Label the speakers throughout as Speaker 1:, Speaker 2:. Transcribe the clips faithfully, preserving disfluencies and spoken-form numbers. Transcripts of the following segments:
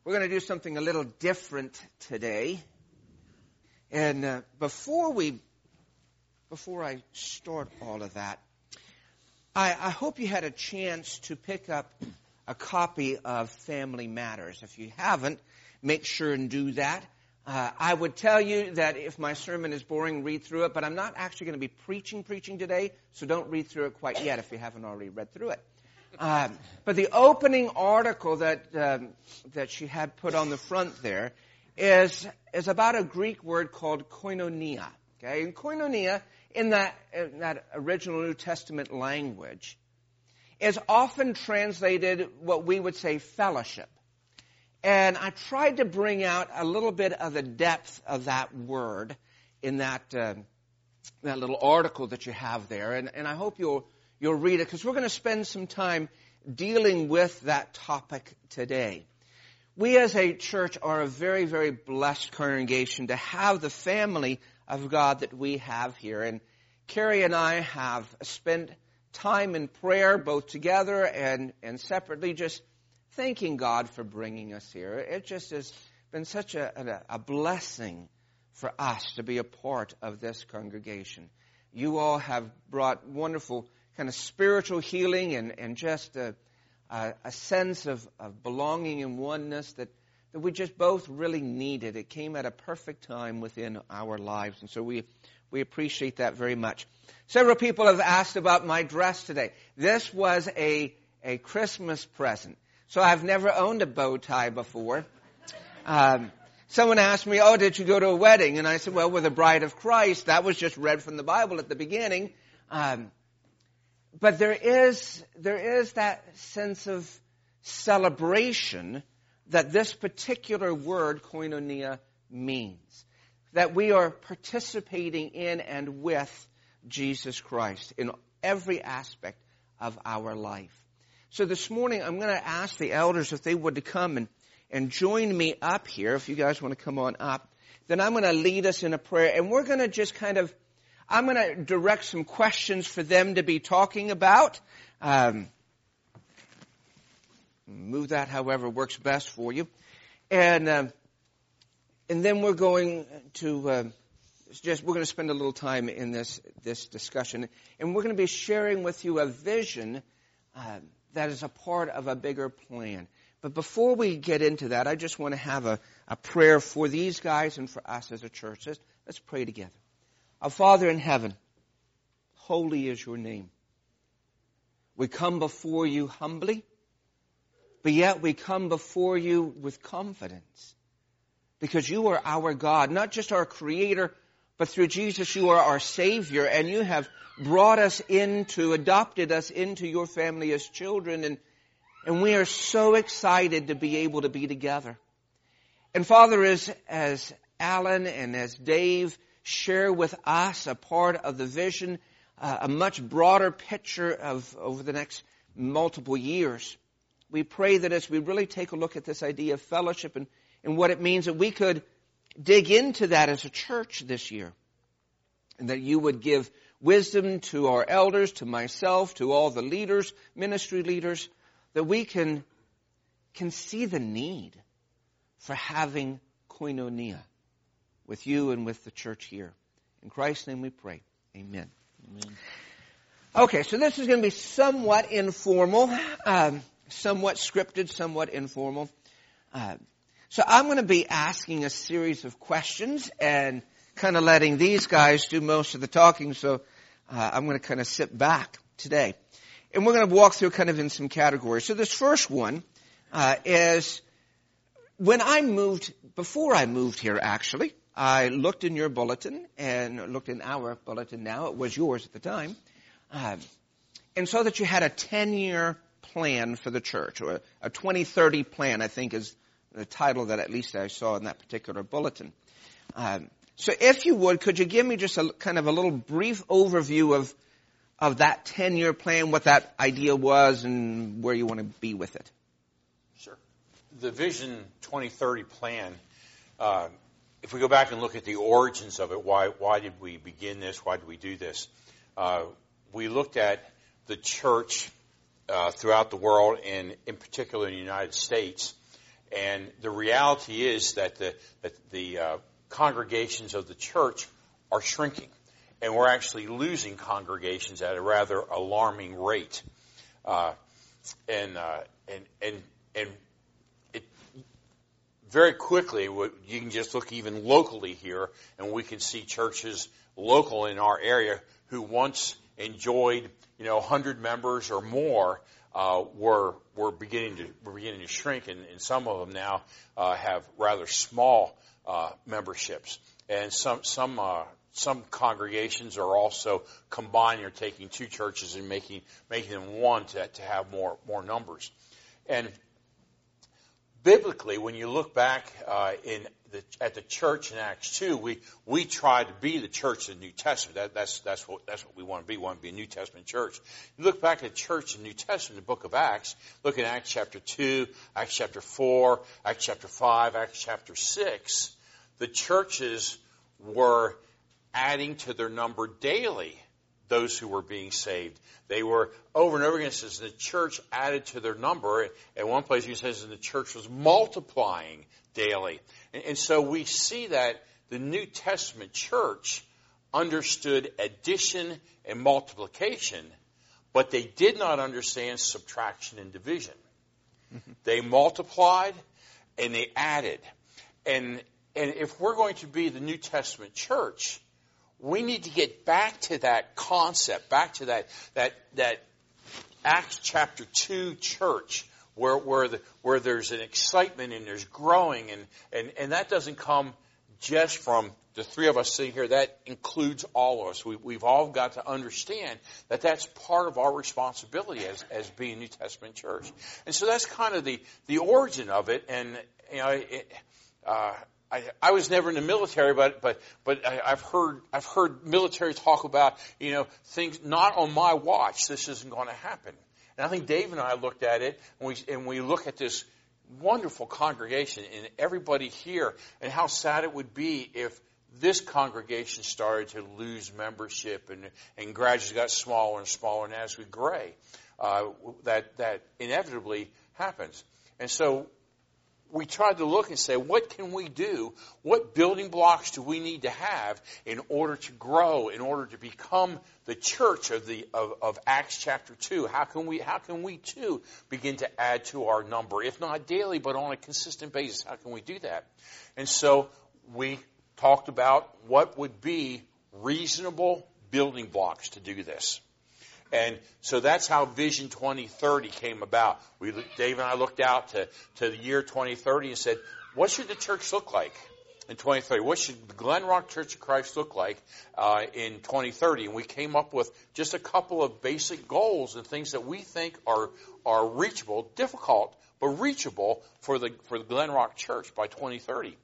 Speaker 1: We're going to do something a little different today. And uh, before we, before I start all of that, I, I hope you had a chance to pick up a copy of Family Matters. If you haven't, make sure and do that. Uh, I would tell you that if my sermon is boring, read through it, but I'm not actually going to be preaching, preaching today, so don't read through it quite yet if you haven't already read through it. Um, but the opening article that um, that she had put on the front there is is about a Greek word called koinonia. Okay, and koinonia in that in that original New Testament language is often translated what we would say fellowship. And I tried to bring out a little bit of the depth of that word in that uh, that little article that you have there, and and I hope you'll. You'll read it, because we're going to spend some time dealing with that topic today. We as a church are a very, very blessed congregation to have the family of God that we have here. And Carrie and I have spent time in prayer, both together and, and separately, just thanking God for bringing us here. It just has been such a, a, a blessing for us to be a part of this congregation. You all have brought wonderful kind of spiritual healing and, and just a, a, a sense of, of belonging and oneness that, that we just both really needed. It came at a perfect time within our lives, and so we we appreciate that very much. Several people have asked about my dress today. This was a, a Christmas present. So I've never owned a bow tie before. Um, someone asked me, oh, did you go to a wedding? And I said, well, with the bride of Christ. That was just read from the Bible at the beginning. Um But there is there is that sense of celebration that this particular word, koinonia, means. That we are participating in and with Jesus Christ in every aspect of our life. So this morning I'm going to ask the elders if they would to come and, and join me up here, if you guys want to come on up. Then I'm going to lead us in a prayer, and we're going to just kind of I'm going to direct some questions for them to be talking about. Um, move that however works best for you. And uh, and then we're going to uh, just we're going to spend a little time in this this discussion, and we're going to be sharing with you a vision uh, that is a part of a bigger plan. But before we get into that, I just want to have a, a prayer for these guys and for us as a church. Let's, let's pray together. Our Father in heaven, holy is your name. We come before you humbly, but yet we come before you with confidence, because you are our God, not just our Creator, but through Jesus you are our Savior, and you have brought us into, adopted us into your family as children, and, and we are so excited to be able to be together. And Father, as, as Alan and as Dave share with us a part of the vision, uh, a much broader picture of over the next multiple years. We pray that as we really take a look at this idea of fellowship and, and what it means, that we could dig into that as a church this year. And that you would give wisdom to our elders, to myself, to all the leaders, ministry leaders, that we can, can see the need for having koinonia with you and with the church here. In Christ's name we pray. Amen. Amen. Okay, so this is going to be somewhat informal, um, somewhat scripted, somewhat informal. Uh, so I'm going to be asking a series of questions and kind of letting these guys do most of the talking, so uh, I'm going to kind of sit back today. And we're going to walk through kind of in some categories. So this first one uh, is, when I moved, before I moved here actually, I looked in your bulletin, and looked in our bulletin now, it was yours at the time, um, and saw that you had a ten-year plan for the church, or a twenty thirty plan, I think is the title that at least I saw in that particular bulletin. Um, so if you would, could you give me just a kind of a little brief overview of of that ten-year plan, what that idea was, and where you want to be with it?
Speaker 2: Sure. The Vision twenty thirty plan, uh, if we go back and look at the origins of it, why why did we begin this? Why did we do this? Uh, we looked at the church uh, throughout the world, and in particular in the United States, And the reality is that the, that the uh, congregations of the church are shrinking. And we're actually losing congregations at a rather alarming rate. Uh, and, uh, and, and, and it, very quickly, you can just look even locally here, and we can see churches local in our area who once enjoyed, you know, one hundred members or more, uh, were were beginning to were beginning to shrink, and, and some of them now uh, have rather small uh, memberships, and some some. Uh, Some congregations are also combining or taking two churches and making making them one to, to have more more numbers. And biblically, when you look back uh, in the, at the church in Acts two, we we try to be the church of the New Testament. That, that's that's what that's what we want to be. We want to be a New Testament church. You look back at the church in the New Testament, the book of Acts. Look at Acts chapter two, Acts chapter four, Acts chapter five, Acts chapter six. The churches were adding to their number daily those who were being saved. They were over and over again, it says the church added to their number. At one place it says the church was multiplying daily. And, and so we see that the New Testament church understood addition and multiplication, but they did not understand subtraction and division. Mm-hmm. They multiplied and they added. And, and if we're going to be the New Testament church, we need to get back to that concept, back to that that that Acts chapter two church where where the where there's an excitement and there's growing, and, and, and that doesn't come just from the three of us sitting here. That includes all of us. We, we've all got to understand that that's part of our responsibility as as being a New Testament church. And so that's kind of the, the origin of it. And you know, it, uh, I, I was never in the military, but but but I, I've heard I've heard military talk about, you know, things not on my watch. This isn't going to happen. And I think Dave and I looked at it, and we and we look at this wonderful congregation and everybody here, and how sad it would be if this congregation started to lose membership and and gradually got smaller and smaller, and as we gray, uh, that that inevitably happens. And so we tried to look and say, what can we do? What building blocks do we need to have in order to grow, in order to become the church of the of, of Acts chapter two? How can we how can we too begin to add to our number, if not daily, but on a consistent basis? How can we do that? And so we talked about what would be reasonable building blocks to do this. And so that's how Vision twenty thirty came about. We, Dave and I looked out to, to the year twenty thirty and said, what should the church look like in twenty thirty? What should the Glen Rock Church of Christ look like uh, in twenty thirty? And we came up with just a couple of basic goals and things that we think are are reachable, difficult, but reachable for the for the Glen Rock Church by twenty thirty.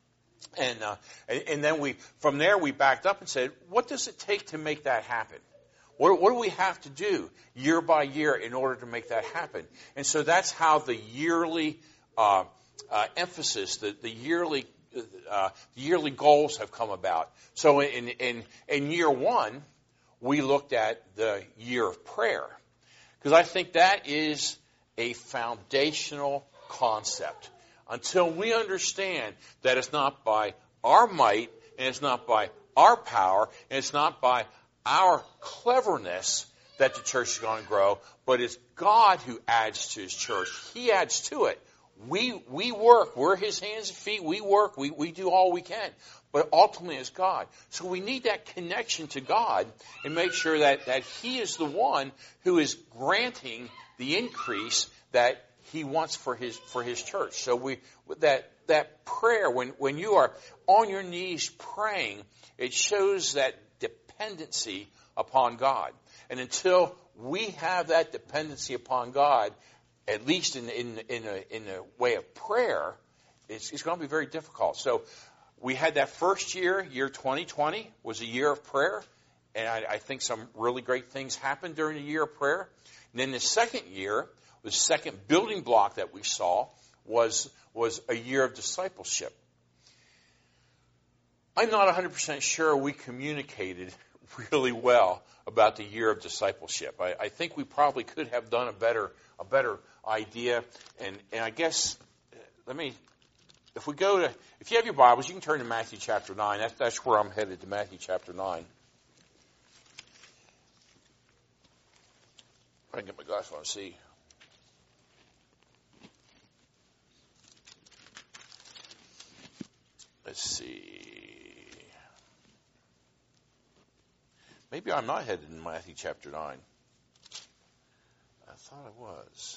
Speaker 2: And, uh, and and then we from there we backed up and said, what does it take to make that happen? What, what do we have to do year by year in order to make that happen? And so that's how the yearly uh, uh, emphasis, the, the yearly uh, yearly goals have come about. So in, in in year one, we looked at the year of prayer, because I think that is a foundational concept. Until we understand that it's not by our might and it's not by our power and it's not by our cleverness that the church is going to grow, but it's God who adds to His church. He adds to it. We we work. We're His hands and feet. We work. We, we do all we can. But ultimately it's God. So we need that connection to God and make sure that, that He is the one who is granting the increase that He wants for His for His church. So we that that prayer, when, when you are on your knees praying, it shows that dependency upon God. And until we have that dependency upon God, at least in in in a, in a way of prayer, it's, it's going to be very difficult. So we had that first year, year twenty twenty, was a year of prayer, and I, I think some really great things happened during the year of prayer. And then the second year, the second building block that we saw was was a year of discipleship. I'm not one hundred percent sure we communicated really well about the year of discipleship. I, I think we probably could have done a better a better idea. And, and I guess let me, if we go to, if you have your Bibles, you can turn to Matthew chapter nine. That's, that's where I'm headed, to Matthew chapter nine. I can get my glasses on to see. Let's see. Maybe I'm not headed in Matthew chapter nine. I thought I was.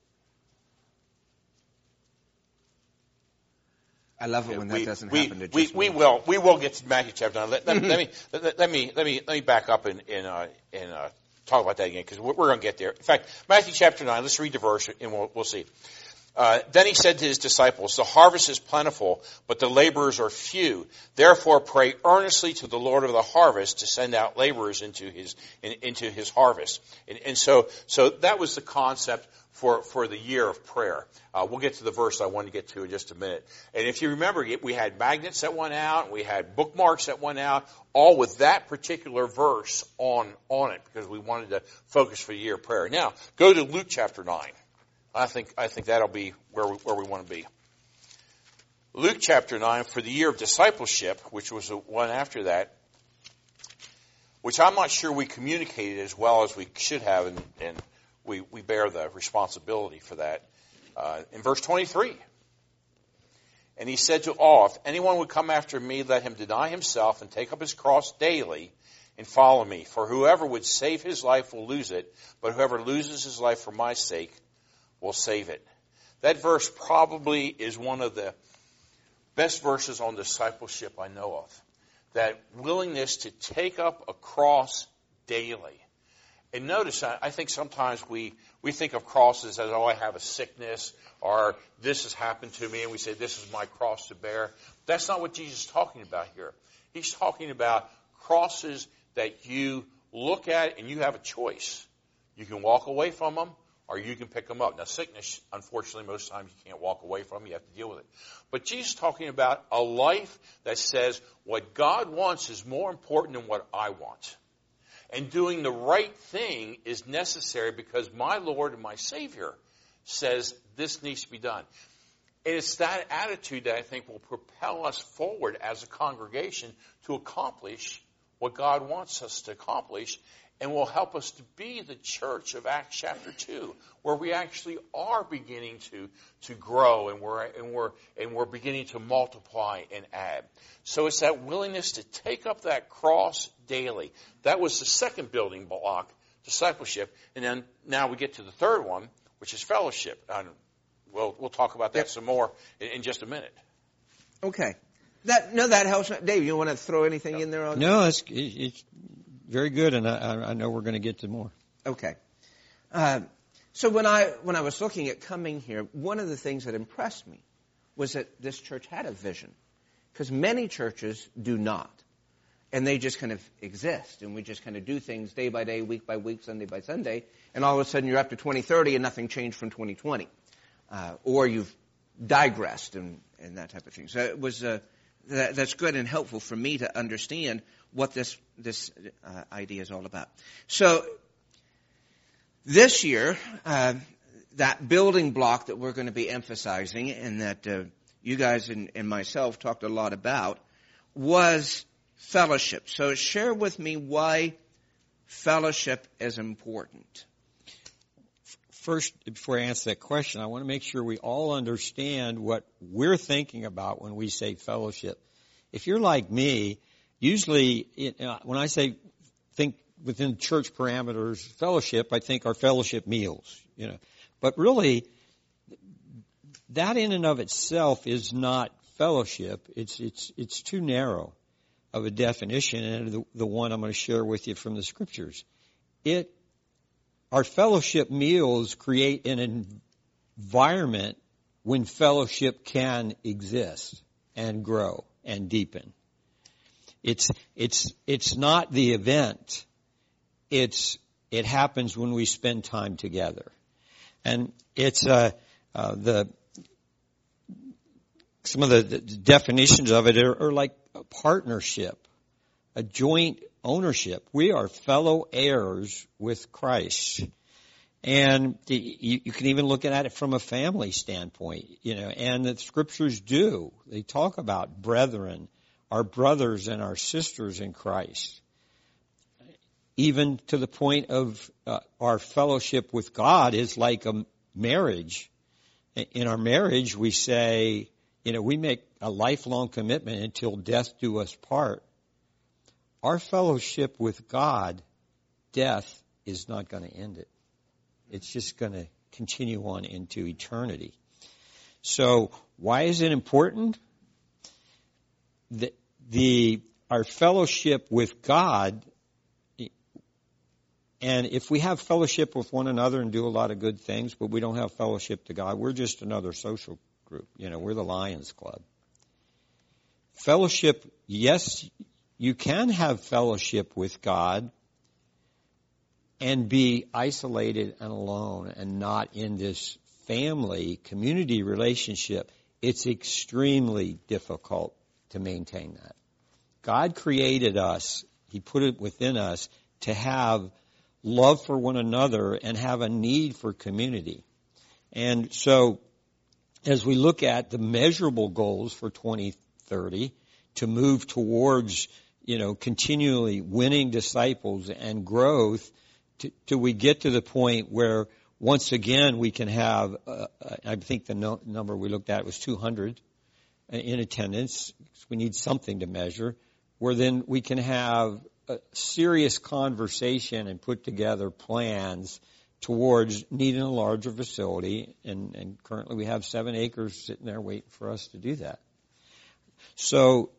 Speaker 1: I love it
Speaker 2: Yeah,
Speaker 1: when
Speaker 2: we,
Speaker 1: that doesn't
Speaker 2: we,
Speaker 1: happen to
Speaker 2: we,
Speaker 1: just
Speaker 2: we
Speaker 1: me.
Speaker 2: will we will get to Matthew chapter nine. Let, let, let me let, let me let me let me back up and and uh, and uh, talk about that again, because we're, we're going to get there. In fact, Matthew chapter nine. Let's read the verse and we'll we'll see. Uh, then he said to his disciples, "The harvest is plentiful, but the laborers are few. Therefore, pray earnestly to the Lord of the harvest to send out laborers into his in, into his harvest." And, and so, so that was the concept for for the year of prayer. Uh, we'll get to the verse I want to get to in just a minute. And if you remember, we had magnets that went out, and we had bookmarks that went out, all with that particular verse on on it, because we wanted to focus for the year of prayer. Now, go to Luke chapter nine. I think I think that'll be where we, where we want to be. Luke chapter nine, for the year of discipleship, which was the one after that, which I'm not sure we communicated as well as we should have, and, and we, we bear the responsibility for that. Uh, in verse twenty-three, and he said to all, "If anyone would come after me, let him deny himself and take up his cross daily and follow me. For whoever would save his life will lose it, but whoever loses his life for my sake will save it." That verse probably is one of the best verses on discipleship I know of. That willingness to take up a cross daily. And notice, I think sometimes we, we think of crosses as, oh, I have a sickness, or this has happened to me, and we say, this is my cross to bear. That's not what Jesus is talking about here. He's talking about crosses that you look at and you have a choice. You can walk away from them, or you can pick them up. Now, sickness, unfortunately, most times you can't walk away from. You have to deal with it. But Jesus is talking about a life that says what God wants is more important than what I want. And doing the right thing is necessary because my Lord and my Savior says this needs to be done. And it's that attitude that I think will propel us forward as a congregation to accomplish what God wants us to accomplish, and will help us to be the church of Acts chapter two, where we actually are beginning to, to grow, and we're, and, we're, and we're beginning to multiply and add. So it's that willingness to take up that cross daily. That was the second building block, discipleship. And then now we get to the third one, which is fellowship. And we'll, we'll talk about that yep. some more in, in just a minute.
Speaker 1: Okay. That, no, that helps. Dave, you want to throw anything no. in there? On
Speaker 3: no, it's, it's very good, and I, I know we're going to get to more.
Speaker 1: Okay. Uh, so when I when I was looking at coming here, one of the things that impressed me was that this church had a vision, because many churches do not, and they just kind of exist, and we just kind of do things day by day, week by week, Sunday by Sunday, and all of a sudden you're up to twenty thirty and nothing changed from twenty twenty, uh, or you've digressed and, and that type of thing. So it was uh, that, that's good and helpful for me to understand what this this uh, idea is all about. So this year, uh, that building block that we're going to be emphasizing, and that uh, you guys and, and myself talked a lot about, was fellowship. So share with me why fellowship is important.
Speaker 3: First, before I answer that question, I want to make sure we all understand what we're thinking about when we say fellowship. If you're like me, usually, it, uh, when I say think within church parameters, fellowship, I think our fellowship meals, you know. But really, that in and of itself is not fellowship. It's it's it's too narrow of a definition, and the, the one I'm going to share with you from the Scriptures. It our fellowship meals create an environment when fellowship can exist and grow and deepen. It's it's it's not the event. It's it happens when we spend time together, and it's uh, uh, the some of the, the definitions of it are, are like a partnership, a joint ownership. We are fellow heirs with Christ, And you, you can even look at it from a family standpoint, you know, and the scriptures do. They talk about brethren, our brothers and our sisters in Christ. Even to the point of uh, our fellowship with God is like a marriage. In our marriage, we say, you know, we make a lifelong commitment until death do us part. Our fellowship with God, death is not going to end it. It's just going to continue on into eternity. So why is it important? The, the our fellowship with God, and if we have fellowship with one another and do a lot of good things, but we don't have fellowship to God, we're just another social group. You know, we're the Lions Club. Fellowship, yes, you can have fellowship with God and be isolated and alone and not in this family, community relationship. It's extremely difficult to maintain that. God created us, He put it within us to have love for one another and have a need for community. And so as we look at the measurable goals for twenty thirty to move towards, you know, continually winning disciples and growth, till we get to the point where once again we can have, uh, I think the no, number we looked at was two hundred in attendance. We need something to measure, where then we can have a serious conversation and put together plans towards needing a larger facility. And, and currently we have seven acres sitting there waiting for us to do that. So,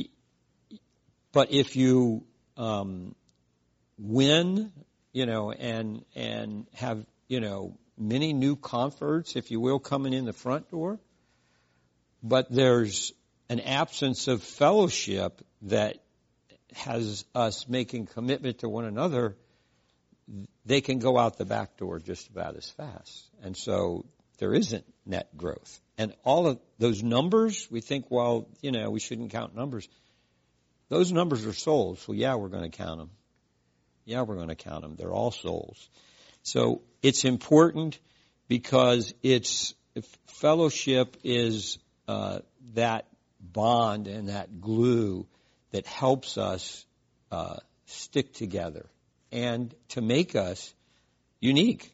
Speaker 3: but if you um, win, you know, and and have, you know, many new converts, if you will, coming in the front door, but there's an absence of fellowship that has us making commitment to one another, they can go out the back door just about as fast. And so there isn't net growth. And all of those numbers, we think, well, you know, we shouldn't count numbers. Those numbers are souls. So yeah, we're going to count them. Yeah, we're going to count them. They're all souls. So it's important because it's fellowship is uh, that bond and that glue that helps us uh, stick together and to make us unique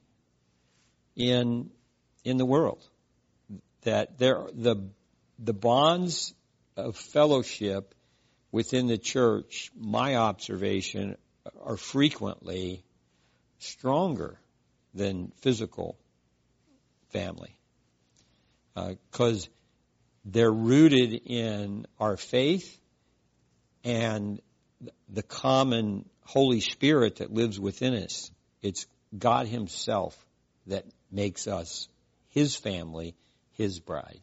Speaker 3: in in the world. That there the the bonds of fellowship within the church, my observation, are frequently stronger than physical family because uh, they're rooted in our faith and the common Holy Spirit that lives within us. It's God Himself that makes us His family, His bride.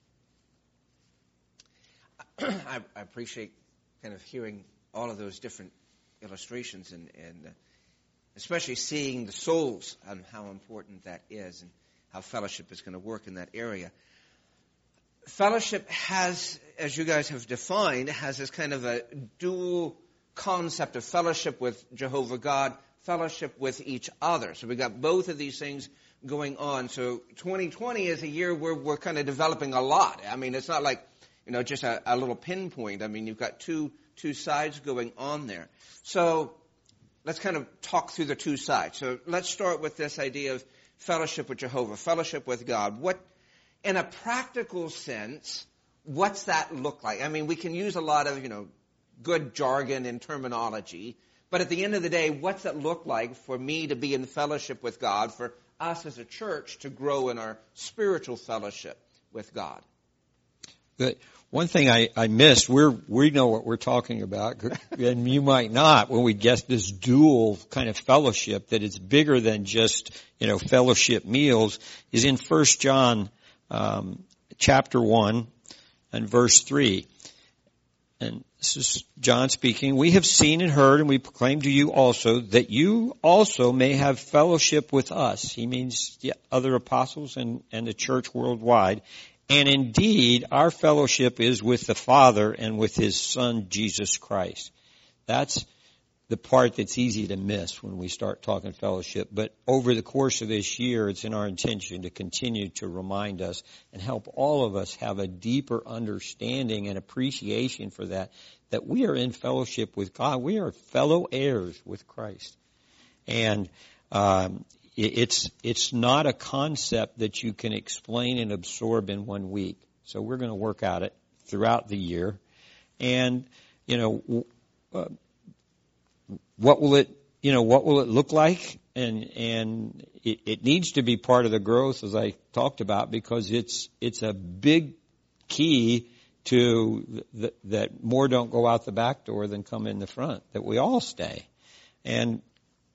Speaker 1: I, I appreciate kind of hearing all of those different illustrations and, and uh, especially seeing the souls and how important that is and how fellowship is going to work in that area. Fellowship has, as you guys have defined, has this kind of a dual concept of fellowship with Jehovah God, fellowship with each other. So we've got both of these things going on. So twenty twenty is a year where we're kind of developing a lot. I mean, it's not like, you know, just a, a little pinpoint. I mean, you've got two two sides going on there. So let's kind of talk through the two sides. So let's start with this idea of fellowship with Jehovah, fellowship with God. What, in a practical sense, what's that look like? I mean, we can use a lot of, you know, good jargon and terminology, but at the end of the day, what's it look like for me to be in fellowship with God, for us as a church to grow in our spiritual fellowship with God?
Speaker 3: Good. One thing I, I missed, we're, we know what we're talking about, and you might not, when we get this dual kind of fellowship that it's bigger than just, you know, fellowship meals, is in First John um, chapter one and verse three. And this is John speaking. We have seen and heard, and we proclaim to you also, that you also may have fellowship with us. He means the other apostles and, and the church worldwide. And indeed, our fellowship is with the Father and with His Son, Jesus Christ. That's the part that's easy to miss when we start talking fellowship. But over the course of this year, it's in our intention to continue to remind us and help all of us have a deeper understanding and appreciation for that, that we are in fellowship with God. We are fellow heirs with Christ. And um, it's it's not a concept that you can explain and absorb in one week. So we're going to work at it throughout the year. And, you know, uh, what will it, you know, what will it look like? And and it, it needs to be part of the growth, as I talked about, because it's it's a big key to th- that more don't go out the back door than come in the front, that we all stay. And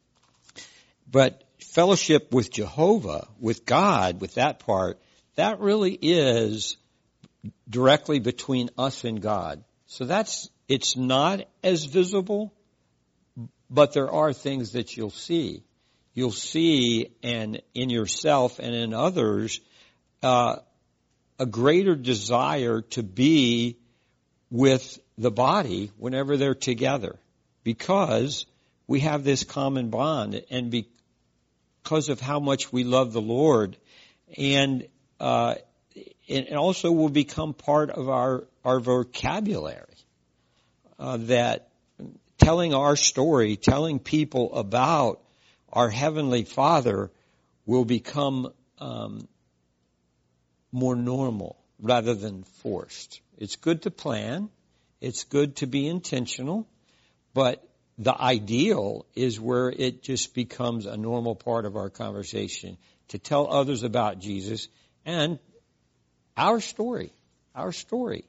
Speaker 3: but fellowship with Jehovah, with God, with that part, that really is directly between us and God. So that's, it's not as visible, but there are things that you'll see. You'll see and in yourself and in others uh, a greater desire to be with the body whenever they're together, because we have this common bond and because of how much we love the Lord. And uh, it also will become part of our, our vocabulary, uh, that telling our story, telling people about our Heavenly Father will become um, more normal rather than forced. It's good to plan. It's good to be intentional. But the ideal is where it just becomes a normal part of our conversation to tell others about Jesus and our story, our story.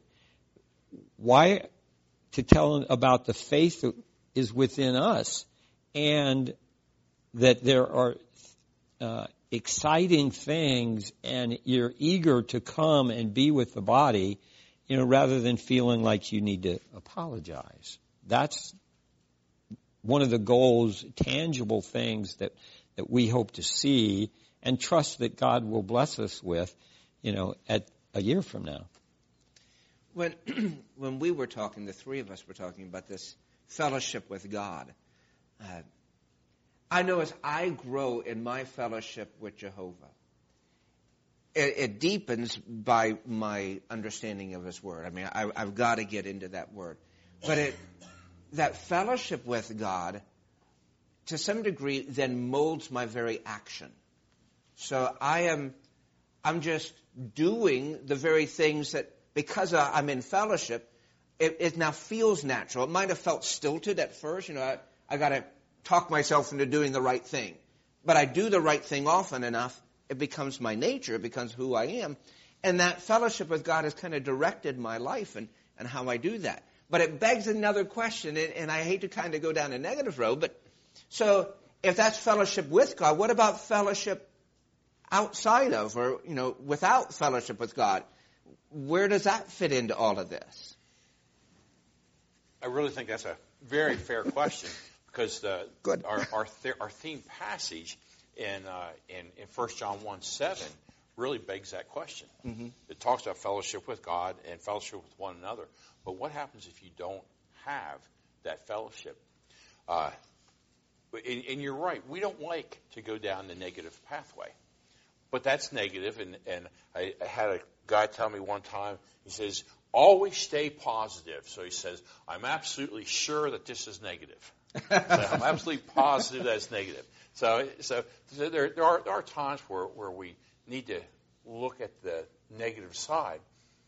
Speaker 3: Why? To tell them about the faith that is within us, and that there are uh, exciting things, and you're eager to come and be with the body, you know, rather than feeling like you need to apologize. That's one of the goals, tangible things that, that we hope to see and trust that God will bless us with, you know, at a year from now.
Speaker 1: When when we were talking, the three of us were talking about this fellowship with God, uh, I know as I grow in my fellowship with Jehovah, it, it deepens by my understanding of His Word. I mean, I, I've got to get into that Word. But it, that fellowship with God, to some degree, then molds my very action. So I am, I'm just doing the very things that, because I'm in fellowship, it, it now feels natural. It might have felt stilted at first. You know, I, I got to talk myself into doing the right thing. But I do the right thing often enough, it becomes my nature, it becomes who I am. And that fellowship with God has kind of directed my life and, and how I do that. But it begs another question, and, and I hate to kind of go down a negative road, but so if that's fellowship with God, what about fellowship outside of, or, you know, without fellowship with God? Where does that fit into all of this?
Speaker 2: I really think that's a very fair question, because the,
Speaker 1: Good.
Speaker 2: our our, th- our theme passage in uh, in in First John one seven really begs that question. Mm-hmm. It talks about fellowship with God and fellowship with one another. But what happens if you don't have that fellowship? Uh, and, and you're right. We don't like to go down the negative pathway. But that's negative. And, and I, I had a guy tell me one time, he says, always stay positive. So he says, I'm absolutely sure that this is negative. So I'm absolutely positive that it's negative. So, so, so there, there, are, there are times where, where we need to look at the negative side.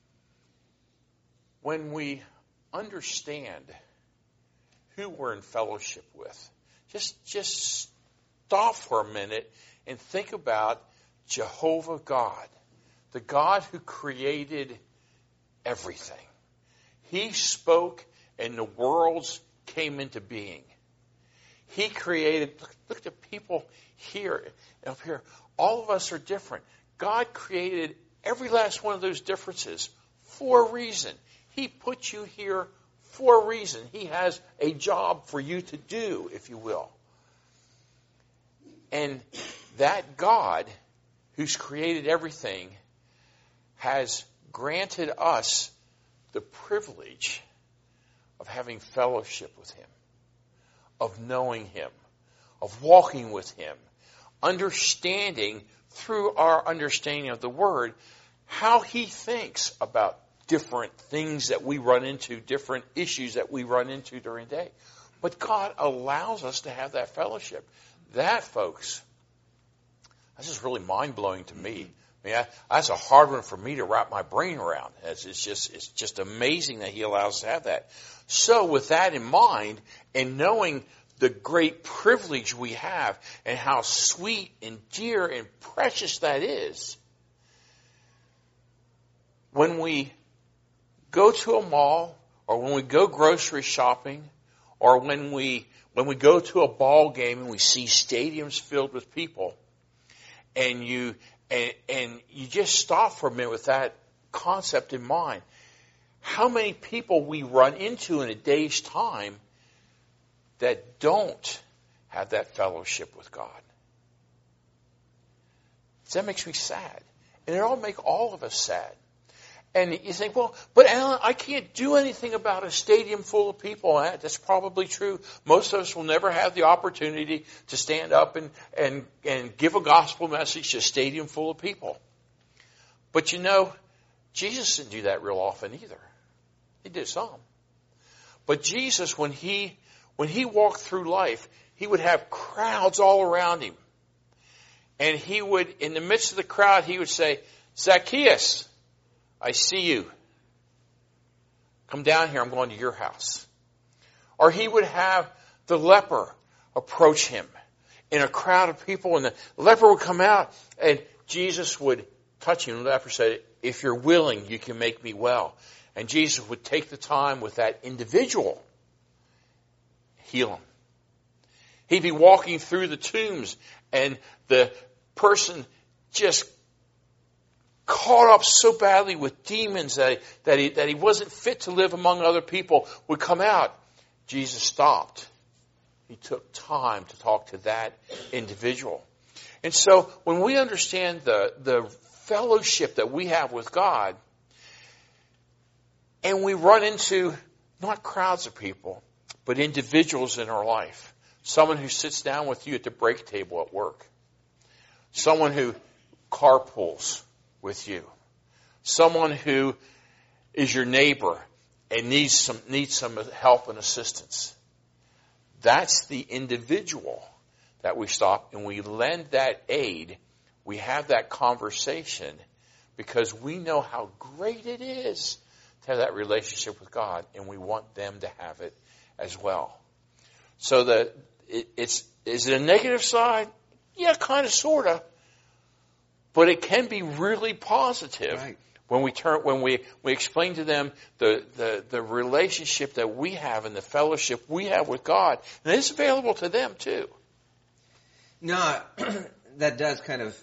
Speaker 2: When we understand who we're in fellowship with, just just stop for a minute and think about Jehovah God, the God who created everything. He spoke and the worlds came into being. He created, look, look at the people here, up here. All of us are different. God created every last one of those differences for a reason. He put you here for a reason. He has a job for you to do, if you will. And that God, who's created everything, has granted us the privilege of having fellowship with Him. of knowing Him, of walking with Him, understanding through our understanding of the Word how He thinks about different things that we run into, different issues that we run into during the day. But God allows us to have that fellowship. That, folks, that's just really mind-blowing to me. I mean, I, that's a hard one for me to wrap my brain around. It's, it's just it's just amazing that He allows us to have that. So with that in mind, and knowing the great privilege we have and how sweet and dear and precious that is, when we go to a mall, or when we go grocery shopping, or when we when we go to a ball game and we see stadiums filled with people, and you and, and you just stop for a minute with that concept in mind, how many people we run into in a day's time that don't have that fellowship with God? That makes me sad. And it'll make all of us sad. And you think, well, but Alan, I can't do anything about a stadium full of people. That's probably true. Most of us will never have the opportunity to stand up and, and, and give a gospel message to a stadium full of people. But you know, Jesus didn't do that real often either. He did some. But Jesus, when he, when he walked through life, he would have crowds all around him. And he would, in the midst of the crowd, he would say, Zacchaeus, I see you. Come down here, I'm going to your house. Or he would have the leper approach him in a crowd of people, and the leper would come out, and Jesus would touch him. The leper said, if you're willing, you can make me well. And Jesus would take the time with that individual, heal him. He'd be walking through the tombs, and the person just caught up so badly with demons that, that, he, that he wasn't fit to live among other people would come out. Jesus stopped. He took time to talk to that individual. And so when we understand the, the fellowship that we have with God, and we run into not crowds of people, but individuals in our life. Someone who sits down with you at the break table at work. Someone who carpools with you. Someone who is your neighbor and needs some needs some help and assistance. That's the individual that we stop and we lend that aid. We have that conversation because we know how great it is to have that relationship with God, and we want them to have it as well. So the it, it's is it a negative side? Yeah, kind of, sort of. But it can be really positive right. when we turn when we, we explain to them the, the, the relationship that we have and the fellowship we have with God. And it's available to them too.
Speaker 1: No, that does kind of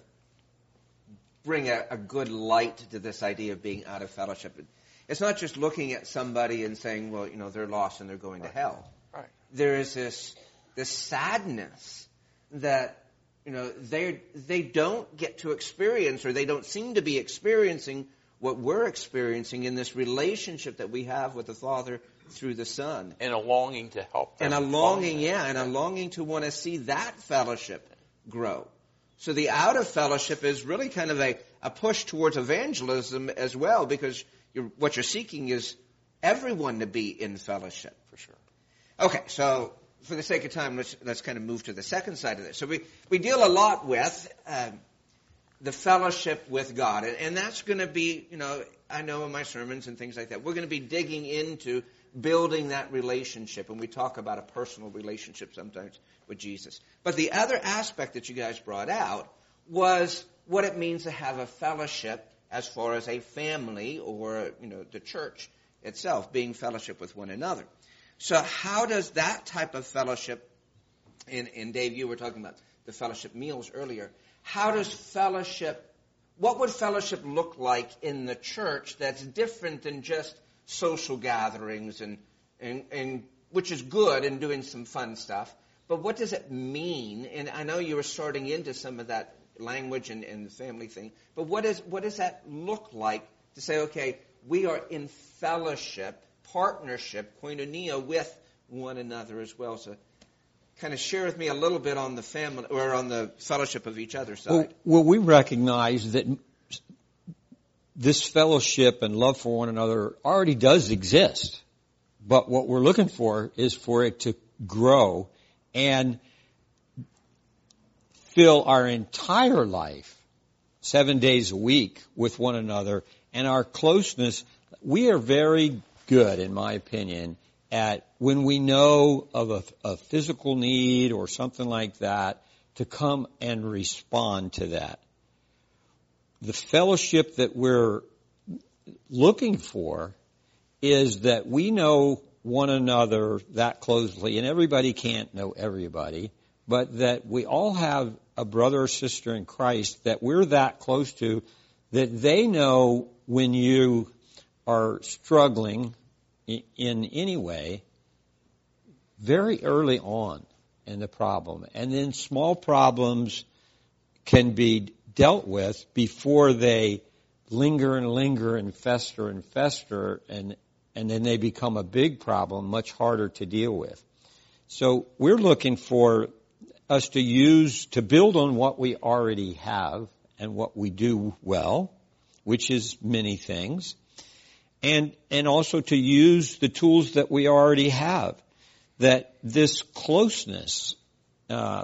Speaker 1: bring a, a good light to this idea of being out of fellowship. It's not just looking at somebody and saying, well, you know, they're lost and they're going
Speaker 2: right.
Speaker 1: to hell.
Speaker 2: Right.
Speaker 1: There is this this sadness that You know, they they don't get to experience, or they don't seem to be experiencing what we're experiencing in this relationship that we have with the Father through the Son.
Speaker 2: And a longing to help them.
Speaker 1: And a longing, yeah, and a longing to want to see that fellowship grow. So the out of fellowship is really kind of a, a push towards evangelism as well, because you're, what you're seeking is everyone to be in fellowship.
Speaker 2: For sure.
Speaker 1: Okay, so for the sake of time, let's let's kind of move to the second side of this. So we, we deal a lot with um, the fellowship with God. And, and that's going to be, you know, I know in my sermons and things like that, we're going to be digging into building that relationship. And we talk about a personal relationship sometimes with Jesus. But the other aspect that you guys brought out was what it means to have a fellowship as far as a family or, you know, the church itself, being fellowship with one another. So how does that type of fellowship, and, and Dave, you were talking about the fellowship meals earlier, how does fellowship, what would fellowship look like in the church that's different than just social gatherings, and, and, and which is good and doing some fun stuff, but what does it mean? And I know you were starting into some of that language and, and the family thing, but what is what does that look like to say, okay, we are in fellowship, partnership, koinonia with one another as well? So kind of share with me a little bit on the family or on the fellowship of each other's side.
Speaker 3: Well, well, we recognize that this fellowship and love for one another already does exist. But what we're looking for is for it to grow and fill our entire life, seven days a week, with one another. And our closeness, we are very good, in my opinion, at when we know of a, a physical need or something like that, to come and respond to that. The fellowship that we're looking for is that we know one another that closely, and everybody can't know everybody, but that we all have a brother or sister in Christ that we're that close to, that they know when you are struggling in any way very early on in the problem. And then small problems can be dealt with before they linger and linger and fester and fester, and and then they become a big problem, much harder to deal with. So we're looking for us to use, to build on what we already have and what we do well, which is many things, and and also to use the tools that we already have. That this closeness, uh,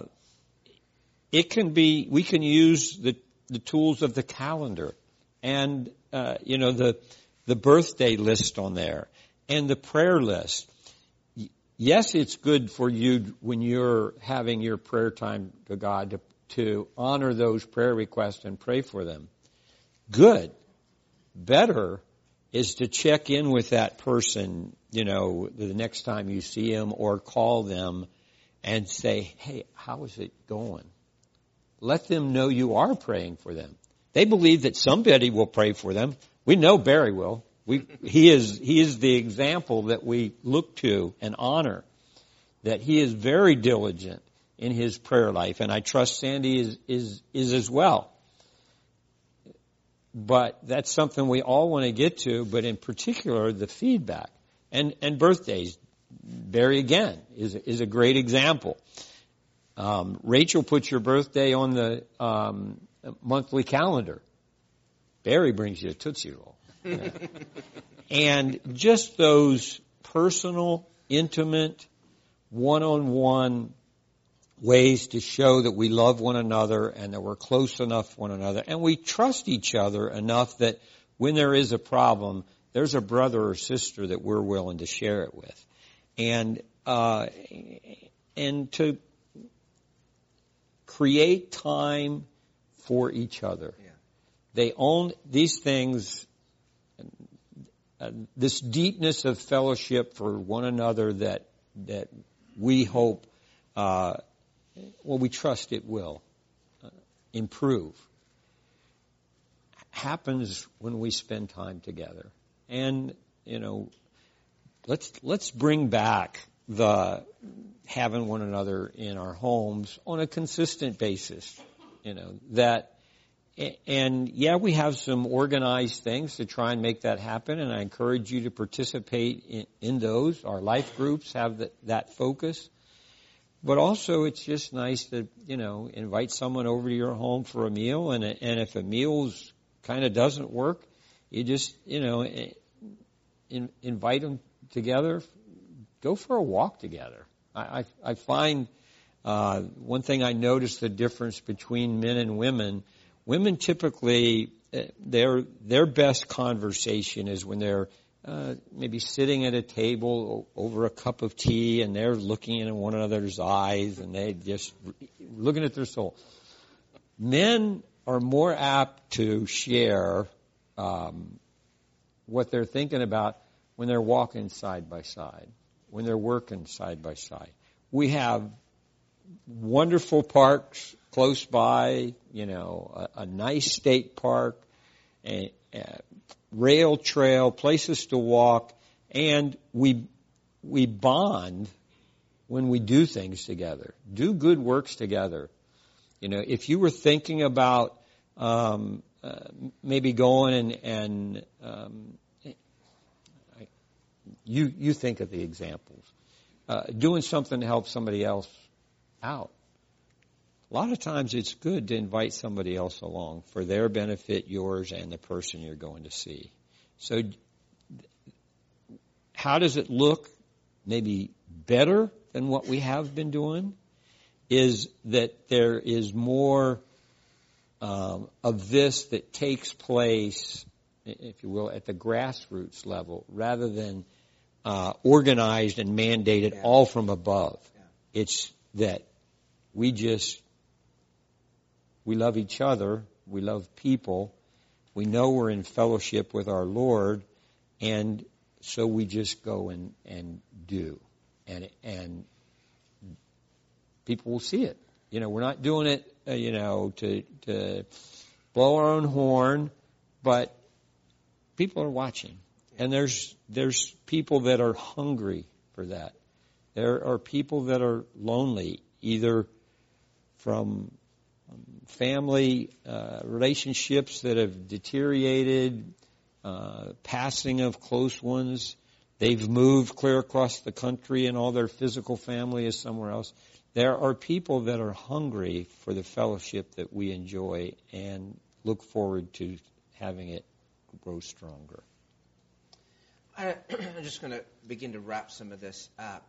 Speaker 3: it can be, we can use the the tools of the calendar, and uh, you know the the birthday list on there, and the prayer list. Yes, it's good for you when you're having your prayer time to God to, to honor those prayer requests and pray for them. Good. Better is to check in with that person, you know, the next time you see them, or call them and say, hey, how is it going? Let them know you are praying for them. They believe that somebody will pray for them. We know Barry will. We, he is, he is the example that we look to and honor, that he is very diligent in his prayer life, and I trust Sandy is, is, is as well. But that's something we all want to get to, but in particular, the feedback. And, and birthdays. Barry, again, is, is a great example. Um, Rachel puts your birthday on the um, monthly calendar. Barry brings you a Tootsie Roll. And just those personal, intimate, one-on-one ways to show that we love one another and that we're close enough to one another, and we trust each other enough that when there is a problem, there's a brother or sister that we're willing to share it with. And uh, and to create time for each other. Yeah. They own these things, uh, this deepness of fellowship for one another that that we hope, uh, well, we trust it will uh, improve, happens when we spend time together. And, you know, let's let's bring back the having one another in our homes on a consistent basis, you know, that, and yeah, we have some organized things to try and make that happen, and I encourage you to participate in, in those. Our life groups have the, that focus. But also it's just nice to, you know, invite someone over to your home for a meal, and and if a meal's kind of doesn't work, you just, you know, in, invite them together, go for a walk together. I, I, I find uh, one thing I noticed the difference between men and women. Women typically, their their best conversation is when they're uh, maybe sitting at a table over a cup of tea, and they're looking in one another's eyes, and they just looking at their soul. Men are more apt to share um, what they're thinking about when they're walking side by side, when they're working side by side. We have wonderful parks close by, you know, a, a nice state park, a, a rail trail, places to walk, and we we bond when we do things together, do good works together. You know, if you were thinking about um, uh, maybe going and, and um, you you think of the examples, uh, doing something to help somebody else out. A lot of times it's good to invite somebody else along for their benefit, yours, and the person you're going to see. So how does it look? Maybe better than what we have been doing is that there is more um, of this that takes place, if you will, at the grassroots level rather than uh, organized and mandated
Speaker 1: yeah.
Speaker 3: all from above.
Speaker 1: Yeah.
Speaker 3: It's that we just, we love each other, we love people, we know we're in fellowship with our Lord, and so we just go and, and do. And and people will see it. You know, we're not doing it, uh, you know, to to blow our own horn, but people are watching. And there's there's people that are hungry for that. There are people that are lonely, either from family uh, relationships that have deteriorated, uh, passing of close ones. They've moved clear across the country and all their physical family is somewhere else. There are people that are hungry for the fellowship that we enjoy and look forward to having it grow stronger.
Speaker 1: I, I'm just going to begin to wrap some of this up.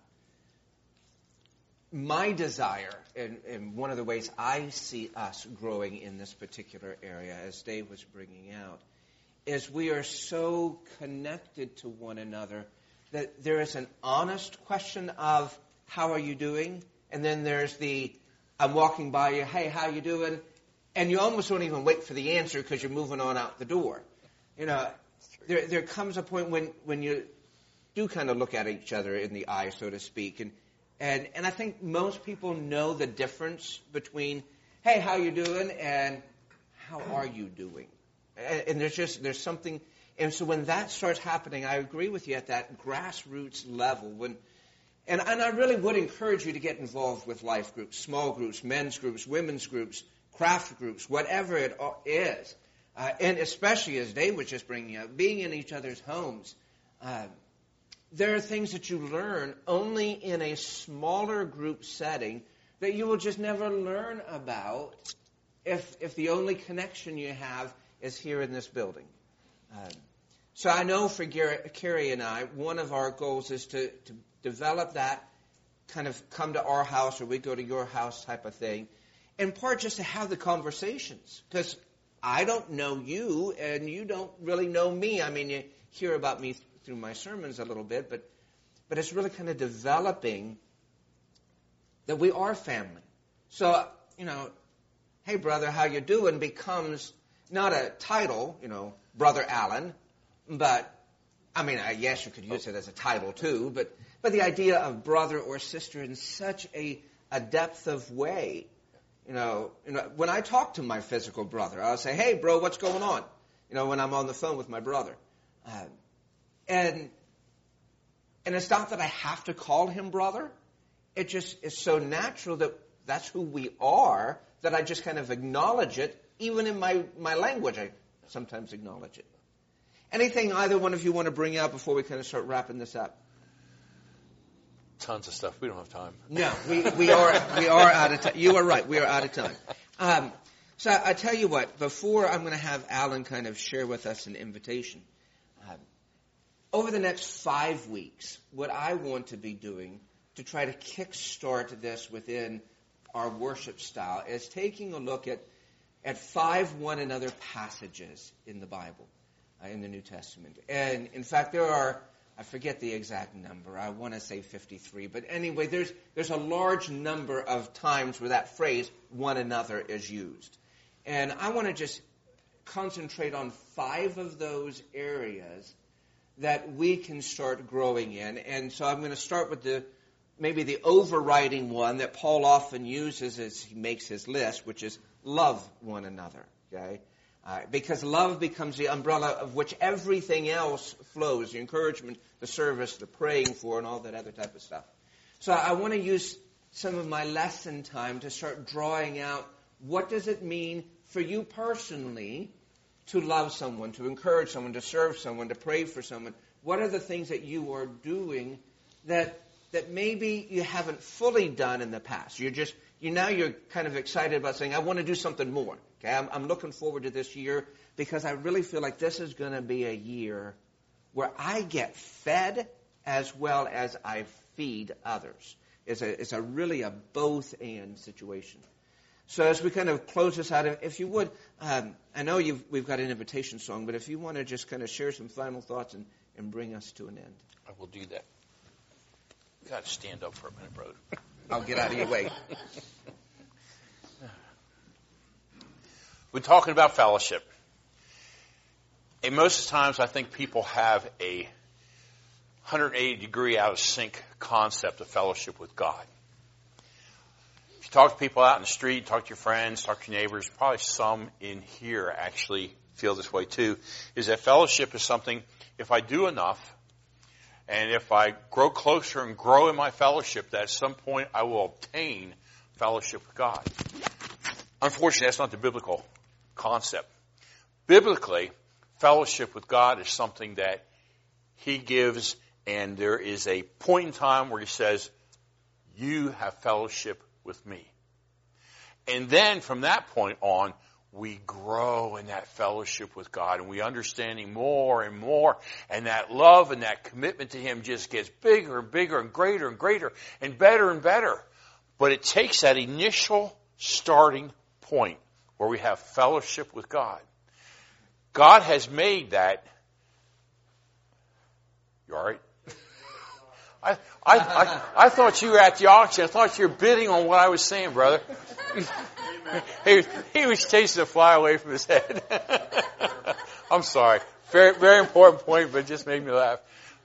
Speaker 1: My desire, and, and one of the ways I see us growing in this particular area, as Dave was bringing out, is we are so connected to one another that there is an honest question of, how are you doing? And then there's the, I'm walking by you, hey, how you doing? And you almost don't even wait for the answer because you're moving on out the door. You know, there there comes a point when, when you do kind of look at each other in the eye, so to speak. And, and, and I think most people know the difference between, hey, how you doing? And how are you doing? And, and there's just, there's something. And so when that starts happening, I agree with you at that grassroots level. When, and, and I really would encourage you to get involved with life groups, small groups, men's groups, women's groups, craft groups, whatever it is. Uh, and especially, as Dave was just bringing up, being in each other's homes. Uh, there are things that you learn only in a smaller group setting that you will just never learn about if, if the only connection you have is here in this building. Um, so I know for Gary, Carrie and I, one of our goals is to, to develop that kind of come to our house or we go to your house type of thing, in part just to have the conversations. Because I don't know you and you don't really know me. I mean, you hear about me through my sermons a little bit, but, but it's really kind of developing that we are family. So, you know, hey, brother, how you doing becomes not a title, you know, Brother Allen, but, I mean, I guess you could use it as a title too, but, but the idea of brother or sister in such a, a depth of way, you know, you know, when I talk to my physical brother, I'll say, hey, bro, what's going on? You know, when I'm on the phone with my brother. Uh, and, and it's not that I have to call him brother. It just is so natural that that's who we are that I just kind of acknowledge it. Even in my, my language, I sometimes acknowledge it. Anything either one of you want to bring out before we kind of start wrapping this up?
Speaker 2: Tons of stuff. We don't have time.
Speaker 1: No, we, we are we are out of time. You are right. We are out of time. Um, so I, I tell you what, before I'm going to have Alan kind of share with us an invitation. Um, over the next five weeks, what I want to be doing to try to kickstart this within our worship style is taking a look at at five one another passages in the Bible, uh, in the New Testament. And in fact, there are, I forget the exact number, I want to say fifty-three, but anyway, there's there's a large number of times where that phrase, one another, is used. And I want to just concentrate on five of those areas that we can start growing in. And so I'm going to start with the maybe the overriding one that Paul often uses as he makes his list, which is love one another, okay? Uh, because love becomes the umbrella of which everything else flows, the encouragement, the service, the praying for, and all that other type of stuff. So I want to use some of my lesson time to start drawing out what does it mean for you personally to love someone, to encourage someone, to serve someone, to pray for someone. What are the things that you are doing that that maybe you haven't fully done in the past. You're just, you now you're kind of excited about saying, I want to do something more. Okay, I'm, I'm looking forward to this year because I really feel like this is going to be a year where I get fed as well as I feed others. It's a, it's a really a both and situation. So as we kind of close this out, if you would, um, I know you've, we've got an invitation song, but if you want to just kind of share some final thoughts and, and bring us to an end.
Speaker 2: I will do that. You got to stand up for a minute, brother.
Speaker 1: I'll get out of your way.
Speaker 2: We're talking about fellowship. And most of the times I think people have a one hundred eighty degree out of sync concept of fellowship with God. If you talk to people out in the street, talk to your friends, talk to your neighbors, probably some in here actually feel this way too, is that fellowship is something, if I do enough, and if I grow closer and grow in my fellowship, that at some point I will obtain fellowship with God. Unfortunately, that's not the biblical concept. Biblically, fellowship with God is something that He gives, and there is a point in time where He says, you have fellowship with me. And then from that point on, we grow in that fellowship with God, and we understanding more and more, and that love and that commitment to Him just gets bigger and bigger and greater and greater and better and better. But it takes that initial starting point where we have fellowship with God. God has made that. You all right? I, I, I, I thought you were at the auction. I thought you were bidding on what I was saying, brother. he, he was chasing a fly away from his head. I'm sorry. Very, very important point, but it just made me laugh.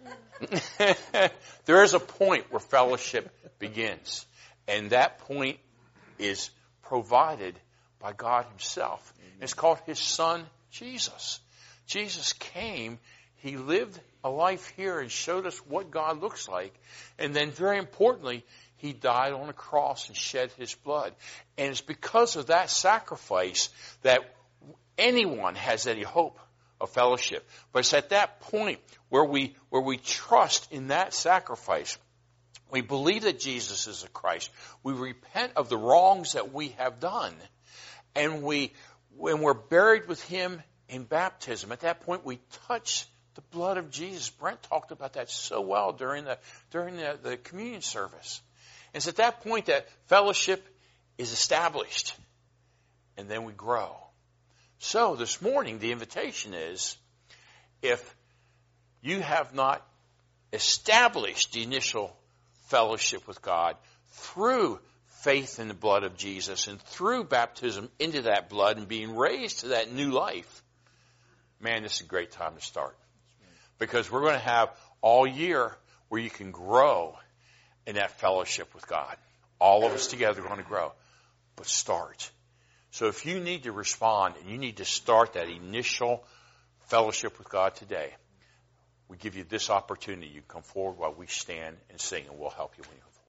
Speaker 2: There is a point where fellowship begins. And that point is provided by God Himself. And it's called His Son, Jesus. Jesus came, He lived a life here and showed us what God looks like. And then very importantly, He died on a cross and shed His blood. And it's because of that sacrifice that anyone has any hope of fellowship. But it's at that point where we, where we trust in that sacrifice. We believe that Jesus is the Christ. We repent of the wrongs that we have done. And we, when we're buried with Him in baptism, at that point we touch the blood of Jesus. Brent talked about that so well during the, during the, the communion service. And it's at that point that fellowship is established. And then we grow. So this morning the invitation is, if you have not established the initial fellowship with God through faith in the blood of Jesus and through baptism into that blood and being raised to that new life, man, this is a great time to start. Because we're going to have all year where you can grow in that fellowship with God. All of us together are going to grow. But start. So if you need to respond and you need to start that initial fellowship with God today, we give you this opportunity. You come forward while we stand and sing, and we'll help you when you come forward.